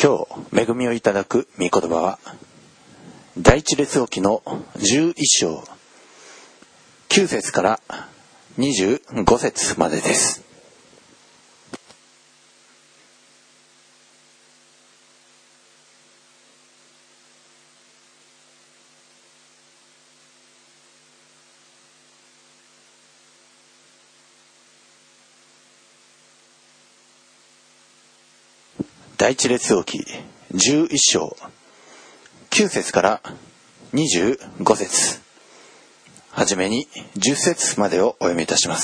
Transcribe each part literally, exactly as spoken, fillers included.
今日恵みをいただく御言葉は第一列王記のじゅういっ章きゅう節からにじゅうご節までです。第一列王記じゅういっ章きゅう節からにじゅうご節、はじめにじゅっ節までをお読みいたします。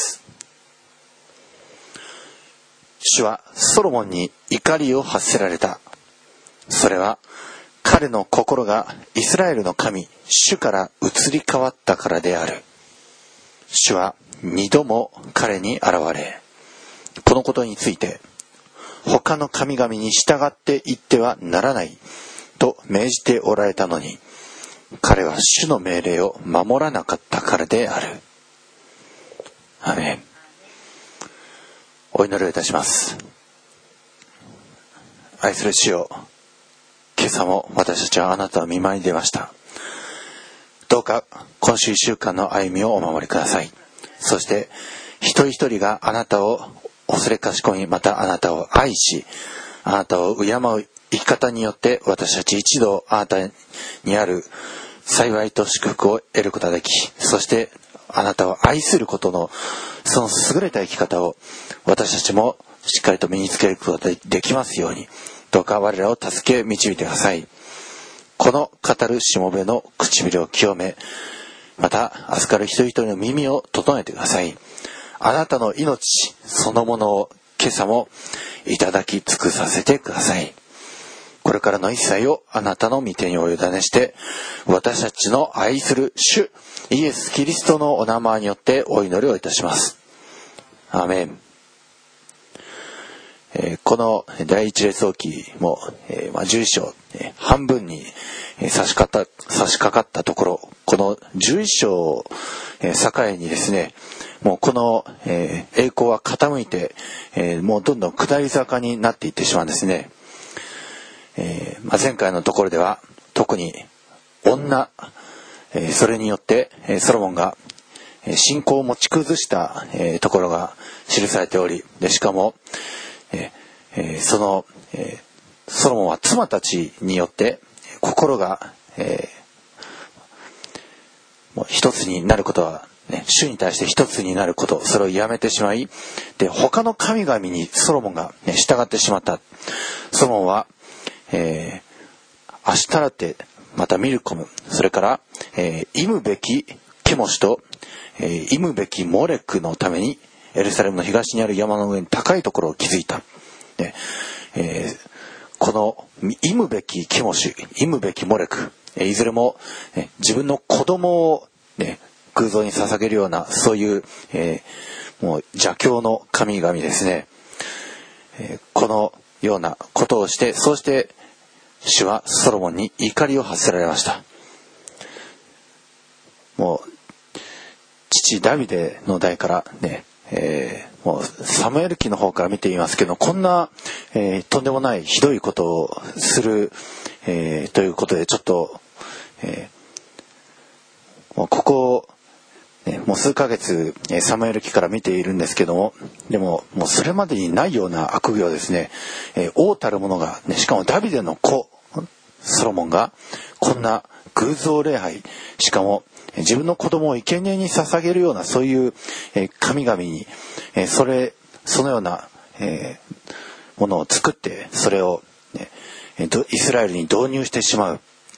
主はソロモンに怒りを発せられた。それは彼の心がイスラエルの神主から移り変わったからである。主は二度も彼に現れ、このことについて他の神々に従っていってはならないと命じておられたのに、彼は主の命令を守らなかったからである。アメン。お祈りをいたします。愛する主よ、今朝も私たちはあなたの御前に出ました。どうか今週一週間の歩みをお守りください。そして一人一人があなたを恐れかしこみ、またあなたを愛し、あなたを敬う生き方によって私たち一度あなたにある幸いと祝福を得ることができ、そしてあなたを愛することのその優れた生き方を私たちもしっかりと身につけることができますように、どうか我らを助け導いてください。この語るしもべの唇を清め、また明日から一人一人の耳を整えてください。あなたの命そのものを今朝もいただき尽くさせてください。これからの一切をあなたの御手にお委ねして、私たちの愛する主イエス・キリストのお名前によってお祈りをいたします。アーメン。えー、この第一列王記も、えーまあ、じゅういっ章、えー、半分に、えー、差し掛かった、差し掛かったところ、このじゅういっ章を、えー、境にですね、もうこの、えー、栄光は傾いて、えー、もうどんどん下り坂になっていってしまうんですね。えーまあ、前回のところでは特に女、えー、それによって、えー、ソロモンが信仰を持ち崩した、えー、ところが記されており、でしかも、えーえー、その、えー、ソロモンは妻たちによって心が、えー、もう一つになることは、ね、主に対して一つになること、それをやめてしまい、で他の神々にソロモンが、ね、従ってしまった。ソロモンはえー、アシュタラテ、またミルコム、それから、えー、忌むべきケモシと、えー、忌むべきモレクのためにエルサレムの東にある山の上に高いところを築いた。でえー、この忌むべきケモシ、忌むべきモレク、えー、いずれも、ね、自分の子供を、ね、偶像に捧げるようなそういう、えー、もう邪教の神々ですね。えー、このようなことをして、そうして主はソロモンに怒りを発せられました。もう父ダビデの代からね、えー、もうサムエル記の方から見ていますけど、こんな、えー、とんでもないひどいことをする、えー、ということでちょっと、えー、もうここね、もう数ヶ月サムエル記から見ているんですけども、でももうそれまでにないような悪行ですね、えー、王たる者が、ね、しかもダビデの子ソロモンがこんな偶像礼拝、しかも自分の子供を生贄に捧げるようなそういう、えー、神々に、えー、それそのような、えー、ものを作って、それを、ね、イスラエルに導入してしまう。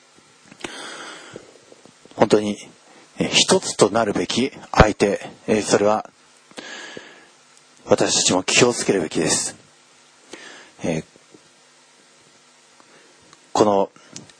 本当に一つとなるべき相手、それは私たちも気をつけるべきです。この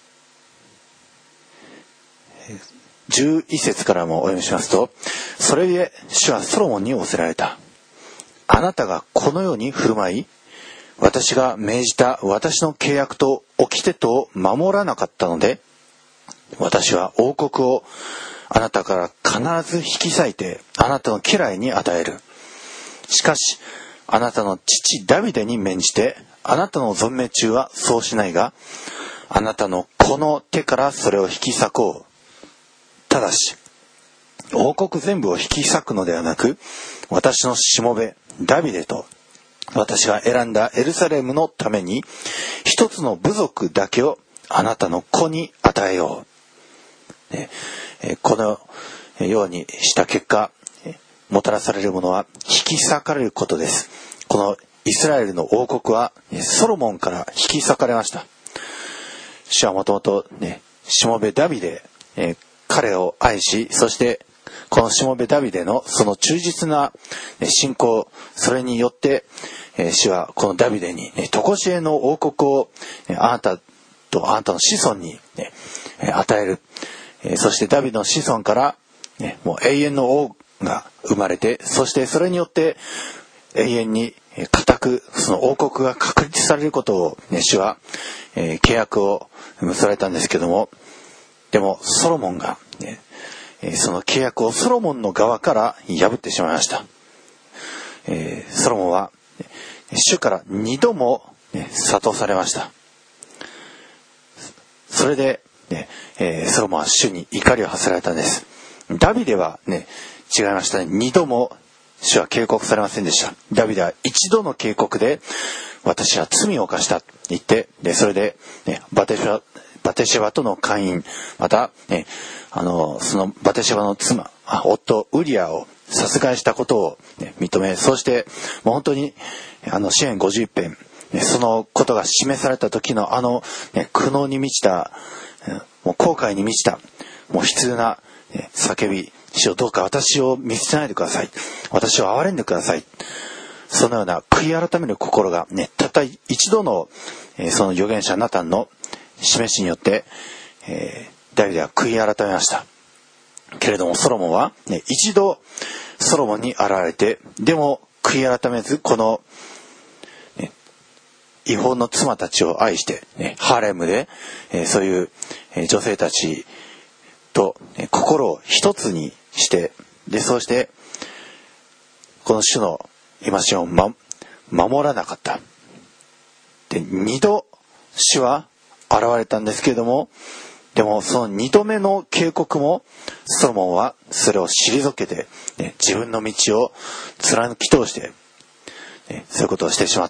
じゅういっ節からもお読みしますと、それゆえ主はソロモンに仰せられた。あなたがこのように振る舞い、私が命じた私の契約と掟とを守らなかったので、私は王国をあなたから必ず引き裂いてあなたの家来に与える。しかしあなたの父ダビデに免じてあなたの存命中はそうしないが、あなたの子の手からそれを引き裂こう。ただし、王国全部を引き裂くのではなく、私のしもべダビデと私が選んだエルサレムのために一つの部族だけをあなたの子に与えよう。ね、このようにした結果、もたらされるものは引き裂かれることです。このイスラエルの王国はソロモンから引き裂かれました。主はもともとね、しもべダビデ、え彼を愛し、そしてこのしもべダビデのその忠実な信仰、それによって主はこのダビデに常しえの王国をあなたとあなたの子孫に与える。そしてダビデの子孫からもう永遠の王が生まれて、そしてそれによって永遠に固くその王国が確立されることを主は契約を結ばれたんですけども、でもソロモンがその契約をソロモンの側から破ってしまいました。ソロモンは主から二度も諭されました。それでソロモンは主に怒りを発せられたんです。ダビデはね、違いましたね。二度も主は警告されませんでした。ダビデは一度の警告で私は罪を犯したと言って、でそれで、ね、バテシババテシェバとの姦淫、また、ね、あのそのバテシェバの妻夫ウリアを殺害したことを、ね、認め、そしてもう本当にあの詩編ごじゅういっぺん、ね、そのことが示された時のあの、ね、苦悩に満ちた、もう後悔に満ちたもう悲痛な、ね、叫び、主よどうか私を見捨てないでください、私を憐れんでください、そのような悔い改める心が、ね、たった一度の、えー、その預言者ナタンの示しによって、えー、ダビデは悔い改めました。けれどもソロモンは、ね、一度ソロモンに現れて、でも悔い改めずこの、ね、違法の妻たちを愛して、ね、ハーレムで、えー、そういう、えー、女性たちと、ね、心を一つにして、でそうしてこの主の戒めを、ま、守らなかった。で二度主は現れたんですけれども、でもその二度目の警告もソロモンはそれを退けて、ね、自分の道を貫き通して、ね、そういうことをしてしまった。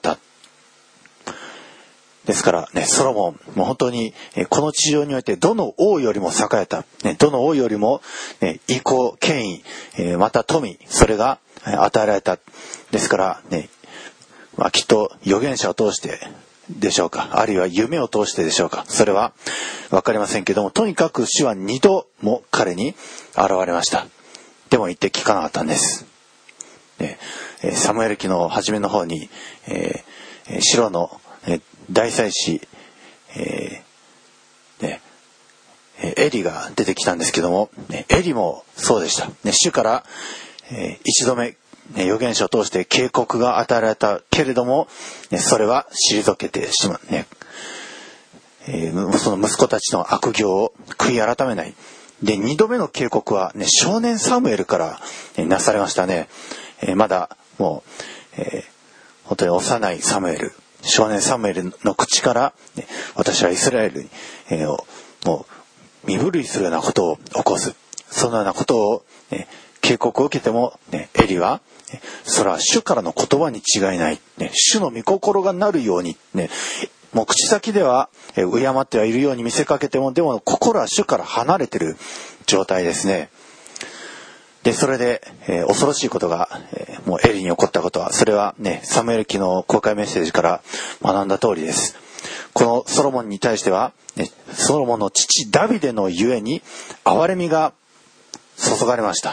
ですからね、ソロモンもう本当にこの地上においてどの王よりも栄えた、ね、どの王よりも、ね、威光権威、えー、また富、それが与えられた。ですからね、まあ、きっと預言者を通してでしょうか、あるいは夢を通してでしょうか、それは分かりませんけども、とにかく主は二度も彼に現れました。でも言って聞かなかったんです。ね、サムエル記の初めの方に、えー、シロの大祭司、えーね、エリが出てきたんですけども、エリもそうでした。ね、主から、えー、一度目ね、預言者を通して警告が与えられたけれども、ね、それは退けてしまう、ねえー、その息子たちの悪行を悔い改めない。で二度目の警告は、ね、少年サムエルから、ね、なされましたね。えー、まだもう、えー、本当に幼いサムエル、少年サムエルの口から、ね、私はイスラエルに、えー、もう身震いするようなことを起こす、そのようなことを、ね、警告を受けても、ね、エリはそれは主からの言葉に違いない、ね、主の御心がなるように、ね、もう口先では敬ってはいるように見せかけても、でも心は主から離れている状態ですね。でそれで、えー、恐ろしいことが、えー、もうエリに起こったことは、それはね、サムエル記の公開メッセージから学んだ通りです。このソロモンに対しては、ね、ソロモンの父ダビデのゆえに憐れみが注がれました。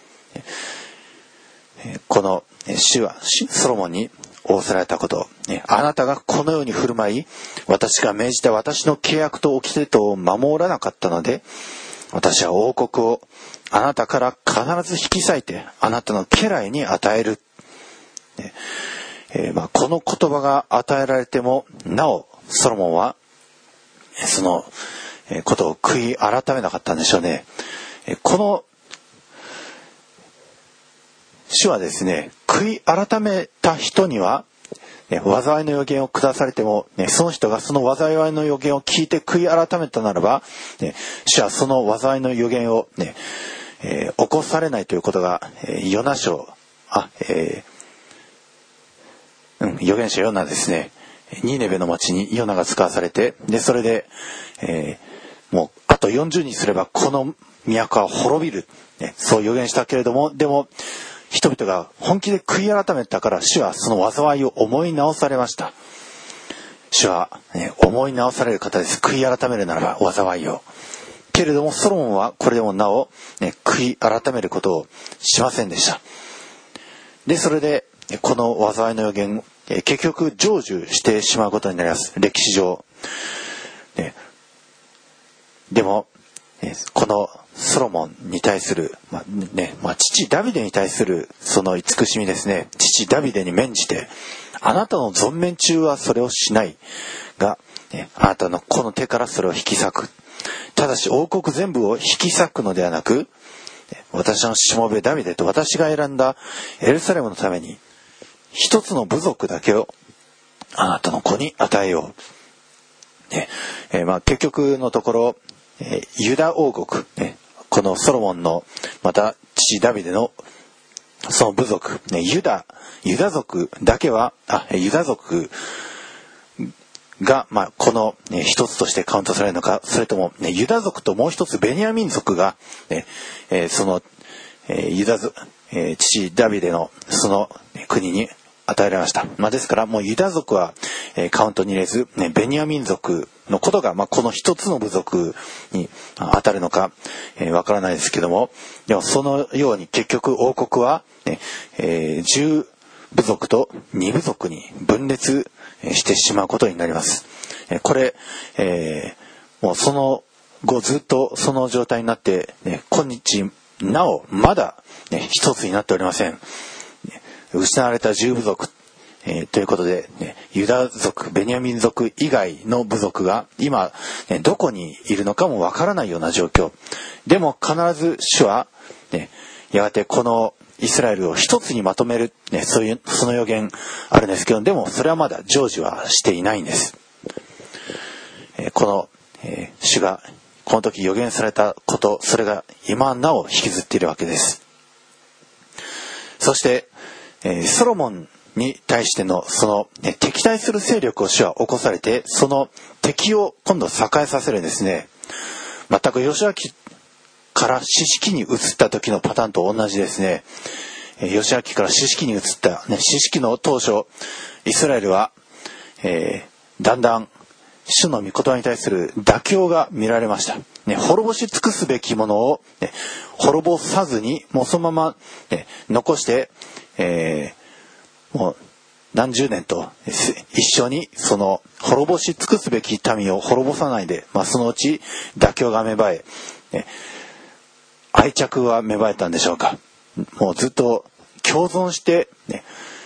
この主はソロモンに仰せられたこと、あなたがこのように振る舞い、私が命じた私の契約と掟とを守らなかったので、私は王国をあなたから必ず引き裂いてあなたの家来に与える、えーまあ、この言葉が与えられてもなおソロモンはそのことを悔い改めなかったんでしょうね。この主はですね、悔い改めた人にはね、災いの予言を下されても、ね、その人がその災いの予言を聞いて悔い改めたならば、ね、主はその災いの予言を、ねえー、起こされないということが、えー、ヨナ書あ、えーうん、預言者ヨナですね、ニネベの町にヨナが使わされて、でそれで、えー、もうあとよんじゅうにちすればこの都は滅びる、ね、そう予言したけれども、でも人々が本気で悔い改めたから、主はその災いを思い直されました。主は、ね、思い直される方です。悔い改めるならば災いを。けれどもソロモンはこれでもなお、ね、悔い改めることをしませんでした。でそれでこの災いの予言、結局成就してしまうことになります、歴史上。ね、でもこのソロモンに対する、まあねまあ、父ダビデに対するその慈しみですね。父ダビデに免じて、あなたの存命中はそれをしないが、ね、あなたのこの手からそれを引き裂く。ただし王国全部を引き裂くのではなく、私のしもべダビデと私が選んだエルサレムのために一つの部族だけをあなたの子に与えよう。ねえーまあ、結局のところ、えー、ユダ王国、ね、このソロモンのまた父ダビデのその部族、ね、ユダユダ族だけはあユダ族が、まあ、この、ね、一つとしてカウントされるのか、それとも、ね、ユダ族ともう一つベニヤミン族が、ねえー、その、えー、ユダ族、えー、父ダビデのその、ね、国に与えられました。まあ、ですからもうユダ族は、えー、カウントに入れず、ね、ベニヤミン族のことが、まあ、この一つの部族に当たるのか、えー、わからないですけども、でもそのように結局王国は、ねえー、じゅう部族とに部族に分裂してしまうことになります。これ、えー、もうその後ずっとその状態になって、ね、今日なおまだ、ね、一つになっておりません。失われた十部族、えー、ということで、ね、ユダ族ベニヤミン族以外の部族が今、ね、どこにいるのかもわからないような状況でも、必ず主は、ね、やがてこのイスラエルを一つにまとめる、ね、そういうその予言あるんですけど、でもそれはまだ成就はしていないんです。えー、この、えー、主がこの時予言されたこと、それが今なお引きずっているわけです。そして、えー、ソロモンに対してのその、ね、敵対する勢力を主は起こされて、その敵を今度栄えさせるんですね。全くヨシュア記から四式に移った時のパターンと同じですね。ヨシュア記から四式に移った、ね、四式の当初イスラエルは、えー、だんだん主の御言葉に対する妥協が見られました、ね、滅ぼし尽くすべきものを、ね、滅ぼさずにもうそのまま、ね、残して、えー、もう何十年と一緒にその滅ぼし尽くすべき民を滅ぼさないで、まあ、そのうち妥協が芽生え、ね、愛着は芽生えたんでしょうか。もうずっと共存して、ね、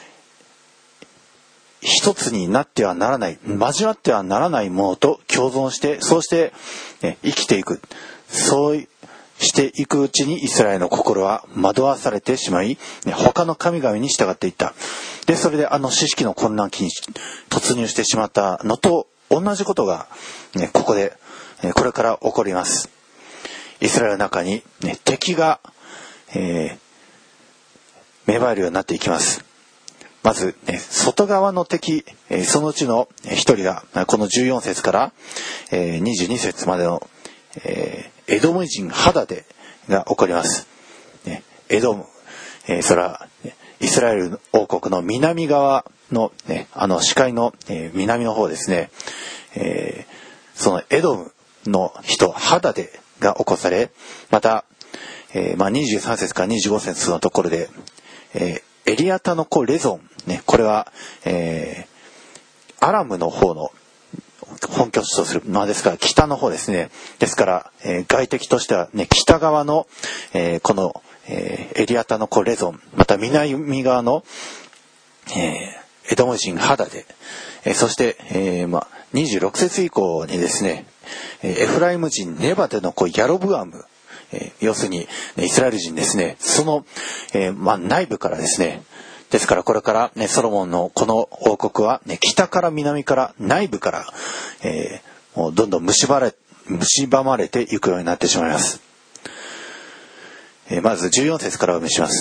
一つになってはならない、交わってはならないものと共存して、そうして、ね、生きていく。そうしていくうちにイスラエルの心は惑わされてしまい、ね、他の神々に従っていった。で、それであの四式の混乱期に突入してしまったのと同じことが、ね、ここで、ね、これから起こります。イスラエルの中に、ね、敵が、えー、芽生えるようになっていきます。まず、ね、外側の敵、えー、そのうちの一人がこのじゅうよん節から、えー、にじゅうに節までの、えー、エドム人ハダデが起こります。ね、エドム、えー、それはイスラエル王国の南側の、ね、あの視界の、えー、南の方ですね、えー、そのエドムの人ハダデが起こされ、また、えーまあ、にじゅうさん節からにじゅうご節のところで、えー、エリアタの子レゾン、ね、これは、えー、アラムの方の本拠地とする、まあ、ですから北の方ですね。ですから、えー、外敵としては、ね、北側の、えー、この、えー、エリアタの子レゾン、また南側の、えー、エドム人ハダデ、えー、そして、えーまあ、にじゅうろく節以降にですね、エフライム人ネバテの子ヤロブアム、えー、要するにイスラエル人ですね、その、えーまあ、内部からですね、 ですからこれから、ね、ソロモンのこの王国は、ね、北から南から内部から、えー、もうどんどん蝕まれ、蝕まれていくようになってしまいます。えー、まずじゅうよん節からお読みします。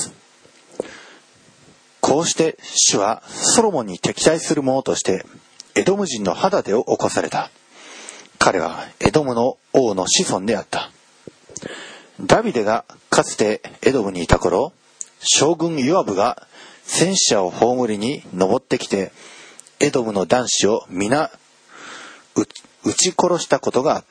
こうして主はソロモンに敵対する者としてエドム人のハダデを起こされた。彼はエドムの王の子孫であった。ダビデがかつてエドムにいた頃、将軍ヨアブが戦死者を葬りに登ってきてエドムの男子を皆撃ち殺したことがあった、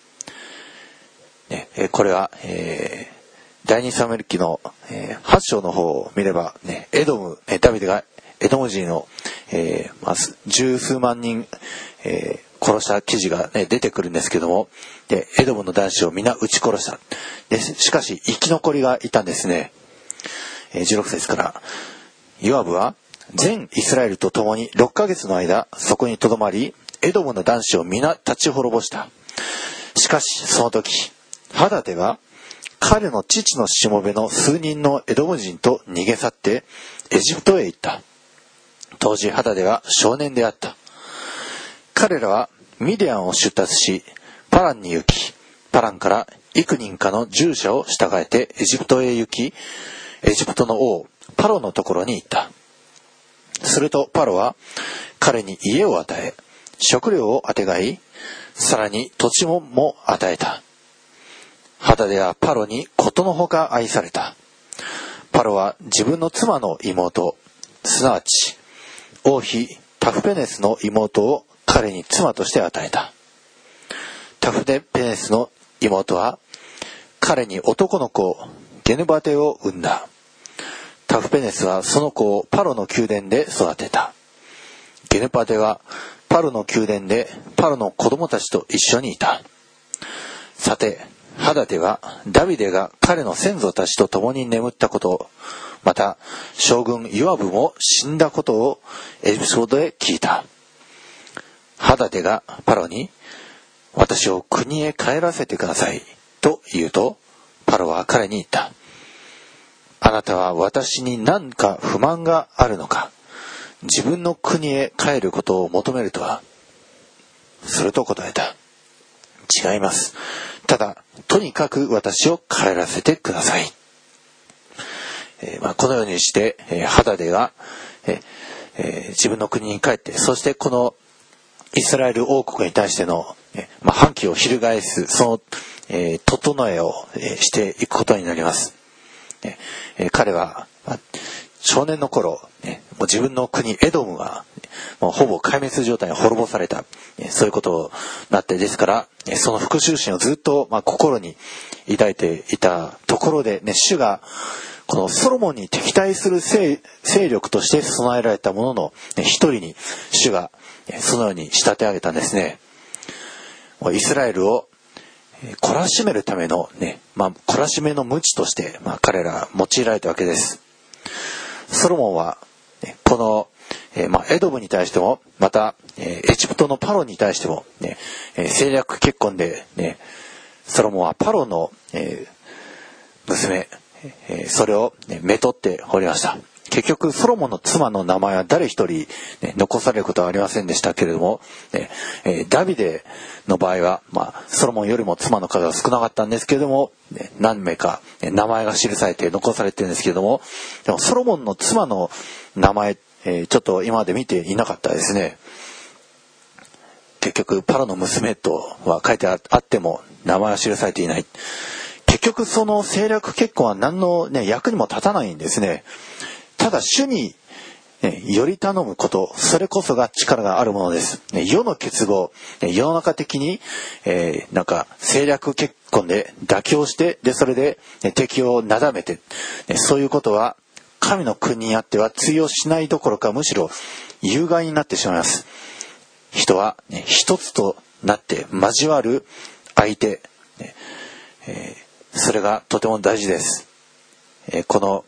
ね、これは、えー、第二サムエル記の、えー、はち章の方を見れば、ね、エドムダビデがエドム人の、えーまあ、十数万人、えー、殺した記事が、ね、出てくるんですけども、でエドムの男子を皆撃ち殺した。でしかし生き残りがいたんですね。えー、じゅうろく節からヨアブは全イスラエルと共にろっかげつの間そこにとどまりエドムの男子を皆立ち滅ぼした。しかしその時ハダデは彼の父のしもべの数人のエドム人と逃げ去ってエジプトへ行った。当時ハダデは少年であった。彼らはミディアンを出立しパランに行き、パランから幾人かの従者を従えてエジプトへ行き、エジプトの王パロのところに行った。するとパロは彼に家を与え、食料をあてがい、さらに土地もも与えた。ハダデはパロにことのほか愛された。パロは自分の妻の妹、すなわち王妃タフペネスの妹を彼に妻として与えた。タフペネスの妹は彼に男の子ゲヌバテを産んだ。タフペネスはその子をパロの宮殿で育てた。ゲヌバテはパロの宮殿でパロの子供たちと一緒にいた。さてハダデはダビデが彼の先祖たちと共に眠ったこと、また将軍ヨアブも死んだことをエジプトで聞いた。ハダデがパロに、私を国へ帰らせてくださいと言うと、パロは彼に言った。あなたは私に何か不満があるのか。自分の国へ帰ることを求めるとは。すると答えた。違います。ただとにかく私を帰らせてください。えーまあ、このようにして、えー、ハダデが、えーえー、自分の国に帰って、そしてこのイスラエル王国に対しての、えーまあ、反旗を翻すその、えー、整えを、えー、していくことになります。えー、彼は、まあ、少年の頃、ね、もう自分の国エドムはもうほぼ壊滅状態に滅ぼされた、えー、そういうことになって、ですから、えー、その復讐心をずっと、まあ、心に抱いていたところで、ね、主がこのソロモンに敵対する 勢, 勢力として備えられたものの、ね、一人に主がそのように仕立て上げたんですね。イスラエルを懲らしめるためのね、まあ、懲らしめの鞭として、まあ、彼ら用いられたわけです。ソロモンは、ね、この、えーまあ、エドムに対しても、また、えー、エジプトのパロに対しても、ねえー、政略結婚で、ね、ソロモンはパロの、えー、娘、えー、それを、ね、めとっておりました。結局ソロモンの妻の名前は誰一人、ね、残されることはありませんでしたけれども、ねえー、ダビデの場合は、まあ、ソロモンよりも妻の数は少なかったんですけれども、ね、何名か、ね、名前が記されて残されてるんですけれども、でもソロモンの妻の名前、えー、ちょっと今まで見ていなかったですね。結局パロの娘とは書いてあっても名前は記されていない。結局その政略結婚は何の、ね、役にも立たないんですね。ただ主に、ね、より頼むこと、それこそが力があるものです。ね、世の結合、ね、世の中的に、えー、なんか政略結婚で妥協して、でそれで、ね、敵をなだめて、ね、そういうことは神の国にあっては通用しないどころか、むしろ有害になってしまいます。人は、ね、一つとなって交わる相手、ねえー、それがとても大事です。えー、この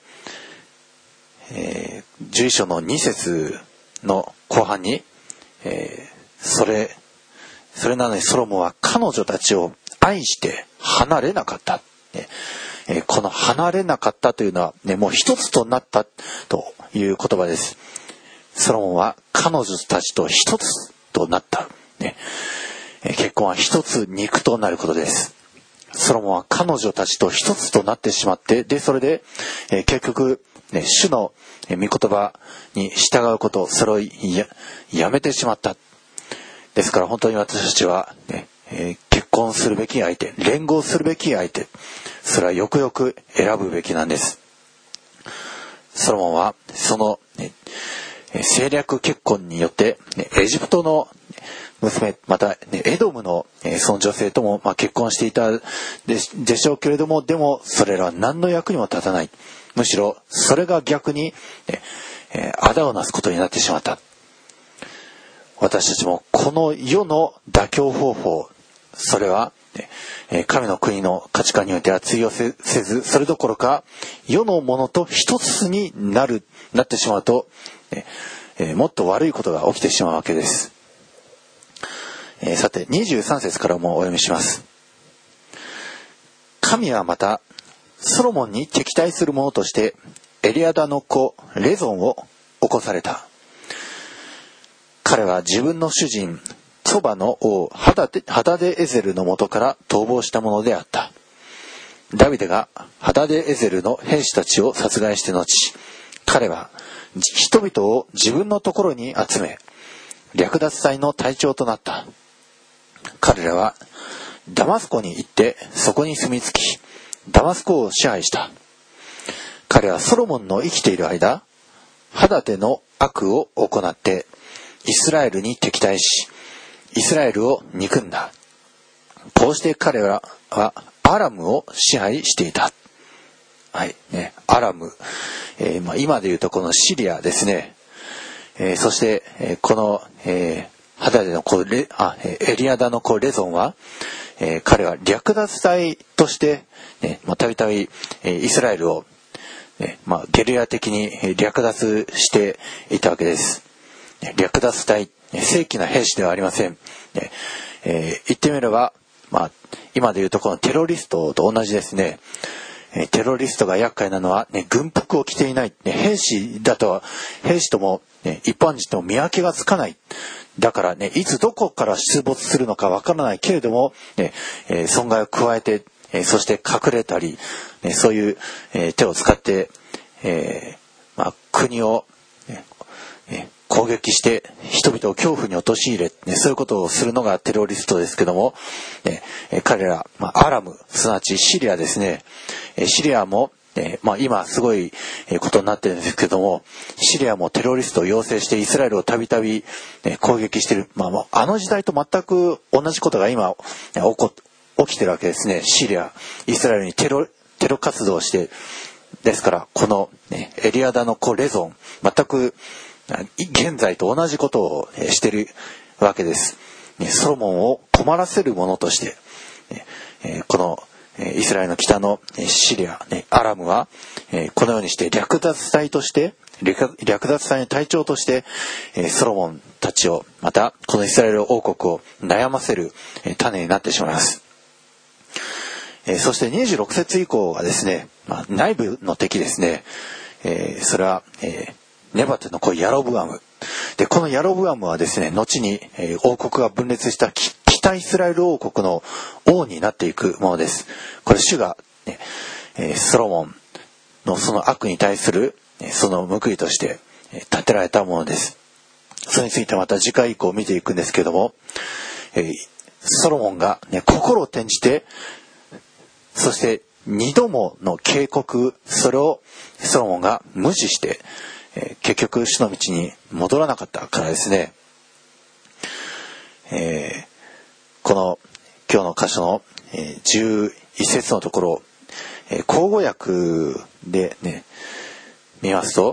えー、じゅういっ章のに節の後半に、えー、それそれなのにソロモンは彼女たちを愛して離れなかった、ねえー、この離れなかったというのは、ね、もう一つとなったという言葉です。ソロモンは彼女たちと一つとなった、ね、結婚は一つ肉となることです。ソロモンは彼女たちと一つとなってしまって、でそれで、えー、結局、ね、主の御言葉に従うこと、それを や, やめてしまった。ですから本当に私たちは、ねえー、結婚するべき相手、連合するべき相手、それはよくよく選ぶべきなんです。ソロモンはその、ね、政略結婚によって、ね、エジプトの娘、また、ね、エドムの、えー、その女性とも、まあ、結婚していた で, でしょうけれども、でもそれらは何の役にも立たない。むしろそれが逆に、ねえー、仇をなすことになってしまった。私たちもこの世の妥協方法、それは、ねえー、神の国の価値観においては通用せず、それどころか世のものと一つになるなってしまうと、ねえー、もっと悪いことが起きてしまうわけです。えー、さてにじゅうさん節からもお読みします。神はまたソロモンに敵対する者としてエリアダの子レゾンを起こされた。彼は自分の主人ソバの王ハダデ、ハダデエゼルの元から逃亡したものであった。ダビデがハダデエゼルの兵士たちを殺害して後、彼は人々を自分のところに集め略奪隊の隊長となった。彼らはダマスコに行ってそこに住み着き、ダマスコを支配した。彼はソロモンの生きている間、ハダデの悪を行ってイスラエルに敵対し、イスラエルを憎んだ。こうして彼らはアラムを支配していた。はいね、アラム、えーまあ、今でいうとこのシリアですね。えー、そして、えー、この、えーハダデの子レあエリアダの子レゾンは、えー、彼は略奪隊としてたびたびイスラエルを、ねまあ、ゲリラ的に略奪していたわけです。略奪隊、正規な兵士ではありません。えー、言ってみれば、まあ、今でいうとこのテロリストと同じですね。テロリストが厄介なのは、ね、軍服を着ていない、ね、兵士だと兵士とも、ね、一般人とも見分けがつかない。だからね、いつどこから出没するのかわからないけれども、ねえー、損害を加えて、えー、そして隠れたり、ね、そういう、えー、手を使って、えーまあ、国を、ねえー、攻撃して人々を恐怖に陥れ、ね、そういうことをするのがテロリストですけども、ねえー、彼ら、まあ、アラムすなわちシリアですね、えー、シリアもえーまあ、今すごいことになってるんですけども、シリアもテロリストを養成してイスラエルをたびたび攻撃している、まあ、あの時代と全く同じことが今起こ起きてるわけですね。シリアイスラエルにテロテロ活動をして、ですからこの、ね、エリアダの子レゾン全く現在と同じことをしているわけです。ソロモンを困らせるものとしてこのイスラエルの北のシリア、アラムはこのようにして略奪隊として略奪隊の隊長としてソロモンたちをまたこのイスラエル王国を悩ませる種になってしまいます。そしてにじゅうろく節以降はですね、内部の敵ですね。それはネバテの子ヤロブアムで、このヤロブアムはですね、後に王国が分裂した北イスラエル王国の王になっていくものです。これ主が、ね、ソロモンのその悪に対するその報いとして立てられたものです。それについてはまた次回以降見ていくんですけども、ソロモンが、ね、心を転じて、そして二度もの警告、それをソロモンが無視して、結局主の道に戻らなかったからですね。えーこの今日の箇所のじゅういち節のところ、口語訳でね見ますと、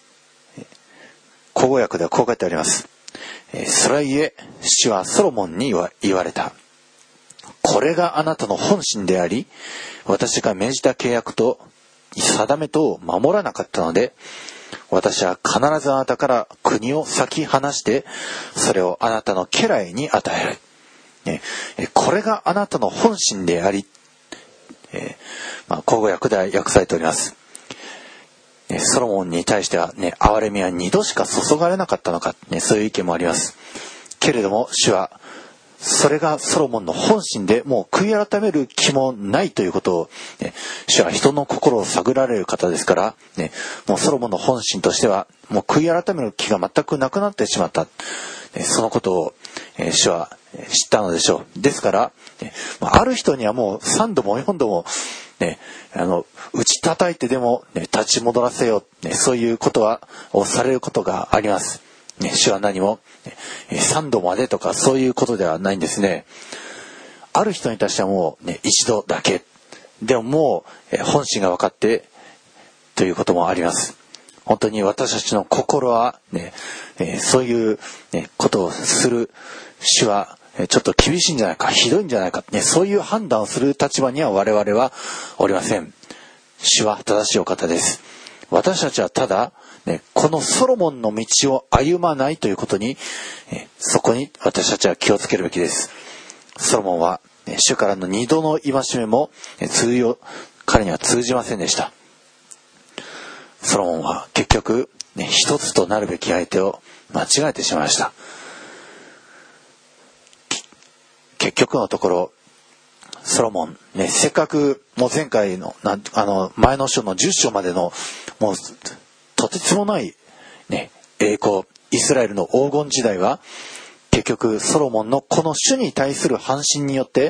口語訳ではこう書いてあります。それゆえ主はソロモンに言われた。これがあなたの本心であり、私が命じた契約と定めとを守らなかったので、私は必ずあなたから国を裂き離して、それをあなたの家来に与える。これがあなたの本心であり、えーまあ、口語訳で訳されております。 ね、ソロモンに対してはね、憐れみは二度しか注がれなかったのか、ね、そういう意見もあります。けれども主はそれがソロモンの本心で、もう悔い改める気もないということを、ね、主は人の心を探られる方ですから、ね、もうソロモンの本心としてはもう悔い改める気が全くなくなってしまった、ね、そのことを、えー、主は知ったのでしょう。ですから、ね、ある人にはもうさんどもよんどもね、あの打ち叩いてでも、ね、立ち戻らせよう、ね、そういうことはをされることがあります。ね、主は何も、ね、さんどまでとかそういうことではないんですね。ある人に対してはもう、ね、一度だけ。でももう、え本心が分かってということもあります。本当に私たちの心は、ねえー、そういう、ね、ことをする主はちょっと厳しいんじゃないか、ひどいんじゃないか、ね、そういう判断をする立場には我々はおりません。主は正しいお方です。私たちはただ、ね、このソロモンの道を歩まないということに、えそこに私たちは気をつけるべきです。ソロモンは、ね、主からの二度の戒めも、ね、通用彼には通じませんでした。ソロモンは結局、ね、一つとなるべき相手を間違えてしまいました。結局のところソロモン、ね、せっかくもう前回のなあの前の章のじゅっ章までのもうとてつもない、ね、栄光、イスラエルの黄金時代は結局ソロモンのこの主に対する半信によって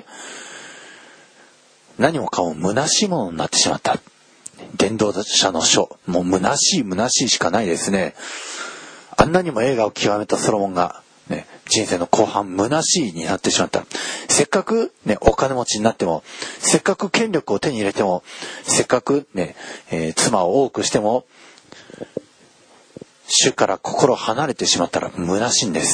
何もかも虚しいものになってしまった。伝道者の書、もう虚しい虚しいしかないですね。あんなにも栄華を極めたソロモンが、ね、人生の後半虚しいになってしまった。せっかく、ね、お金持ちになっても、せっかく権力を手に入れても、せっかく、ねえー、妻を多くしても、主から心離れてしまったら虚しいんです。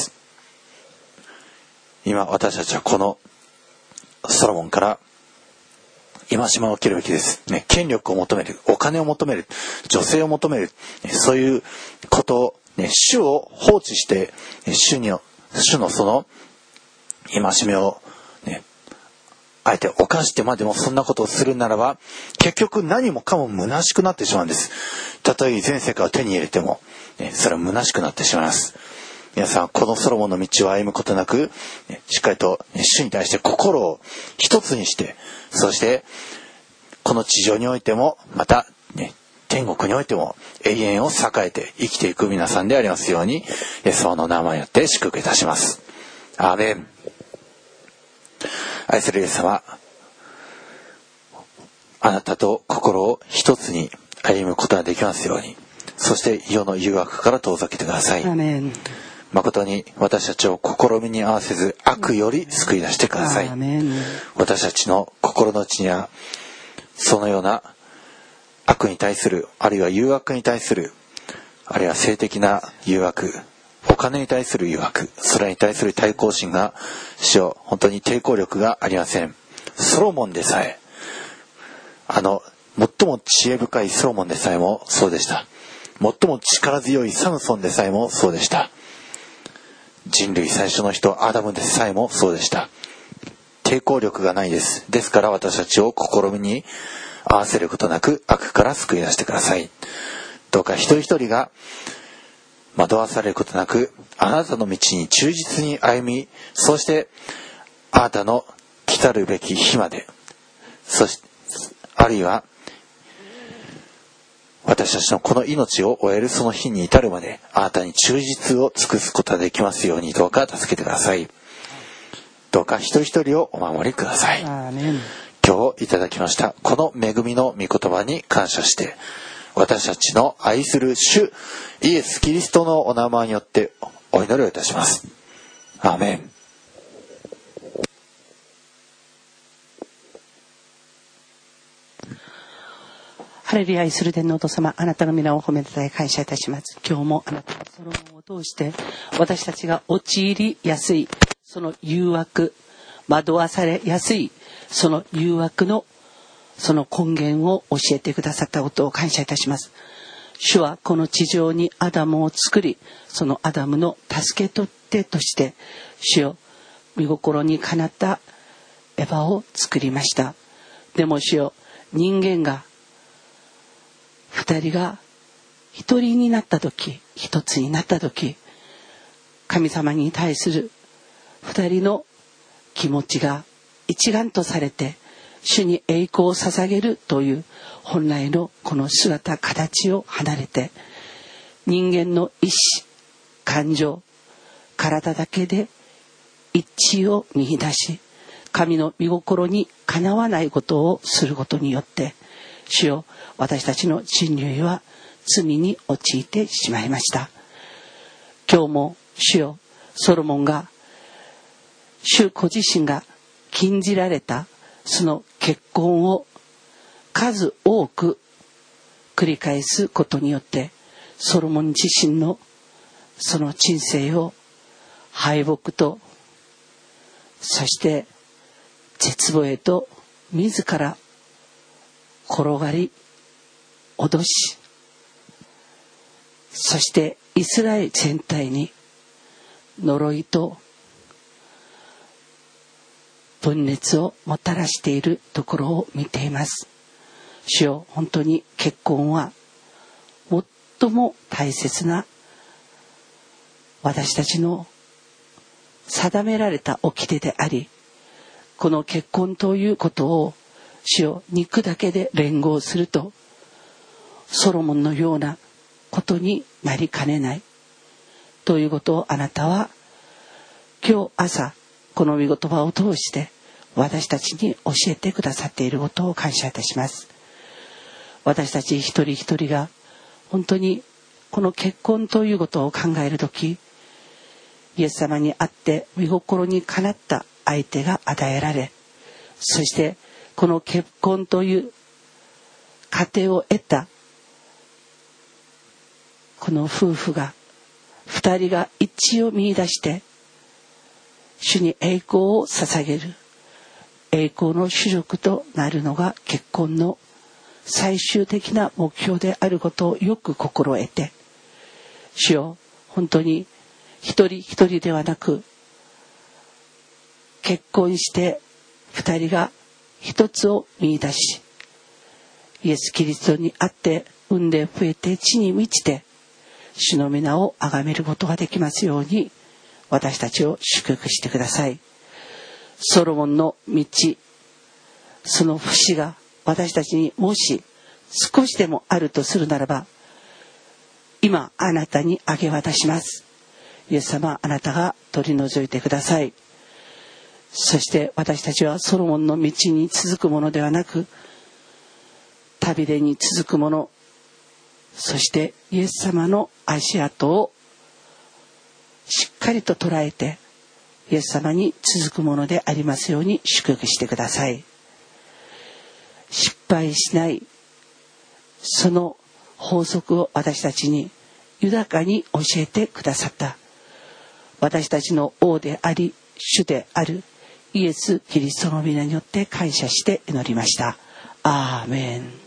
今私たちはこのソロモンから戒めを受けるべきです、ね、権力を求める、お金を求める、女性を求める、そういうことを、ね、主を放置して主に主のその戒めを、ね、あえて犯してまでもそんなことをするならば結局何もかも虚しくなってしまうんです。たとえ全世界を手に入れても、ね、それは虚しくなってしまいます。皆さんこのソロモンの道を歩むことなく、ね、しっかりと、ね、主に対して心を一つにして、そしてこの地上においてもまた、ね、天国においても永遠を栄えて生きていく皆さんでありますように、イエス様の名前によって祝福いたします。アーメン。愛するイエス様、あなたと心を一つに歩むことができますように、そして世の誘惑から遠ざけてください。 アーメン。 誠に私たちを試みに合わせず悪より救い出してください。 アーメン。 私たちの心の内にはそのような悪に対する、あるいは誘惑に対する、あるいは性的な誘惑、お金に対する誘惑、それに対する対抗心が主よ、本当に抵抗力がありません。ソロモンでさえ、あの最も知恵深いソロモンでさえもそうでした。最も力強いサムソンでさえもそうでした。人類最初の人アダムでさえもそうでした。抵抗力がないです。ですから私たちを試みに合わせることなく悪から救い出してください。どうか一人一人が惑わされることなくあなたの道に忠実に歩み、そしてあなたの来たるべき日まで、そしてあるいは私たちのこの命を終えるその日に至るまであなたに忠実を尽くすことができますように、どうか助けてください。どうか一人一人をお守りください。 アーメン。 今日いただきましたこの恵みの御言葉に感謝して、私たちの愛する主イエス・キリストのお名前によってお祈りをいたします。アーメン。 ハレルヤ、愛する天皇と様、あなたの皆を褒めたたえ感謝いたします。今日もあなたのソロモンを通して私たちが陥りやすいその誘惑、惑わされやすいその誘惑のその根源を教えてくださったことを感謝いたします。主はこの地上にアダムを作り、そのアダムの助け取っ手として主よ、御心にかなったエヴァを作りました。でも主よ、人間が二人が一人になった時、一つになった時、神様に対する二人の気持ちが一丸とされて主に栄光を捧げるという本来のこの姿形を離れて、人間の意志、感情、体だけで一致を見出し、神の御心にかなわないことをすることによって、主よ、私たちの人類は罪に陥ってしまいました。今日も主よ、ソロモンが主ご自身が禁じられたその結婚を数多く繰り返すことによって、ソロモン自身のその人生を敗北と、そして絶望へと自ら転がり脅し、そしてイスラエル全体に呪いと分裂をもたらしているところを見ています。主よ、本当に結婚は最も大切な私たちの定められた掟であり、この結婚ということを主よ、肉だけで連合するとソロモンのようなことになりかねないということを、あなたは今日朝この御言葉を通して私たちに教えてくださっていることを感謝いたします。私たち一人一人が本当にこの結婚ということを考えるとき、イエス様にあって御心にかなった相手が与えられ、そしてこの結婚という家庭を得たこの夫婦が二人が一致を見出して主に栄光を捧げる、栄光の主力となるのが結婚の最終的な目標であることをよく心得て、主よ、本当に一人一人ではなく、結婚して二人が一つを見出し、イエス・キリストにあって産んで増えて地に満ちて主の皆を崇めることができますように、私たちを祝福してください。ソロモンの道、その節が私たちにもし少しでもあるとするならば、今あなたに明け渡します。イエス様、あなたが取り除いてください。そして私たちはソロモンの道に続くものではなく、旅でに続くもの、そしてイエス様の足跡をしっかりと捉えてイエス様に続くものでありますように祝福してください。失敗しないその法則を私たちに豊かに教えてくださった私たちの王であり主であるイエス・キリストの皆によって感謝して祈りました。アーメン。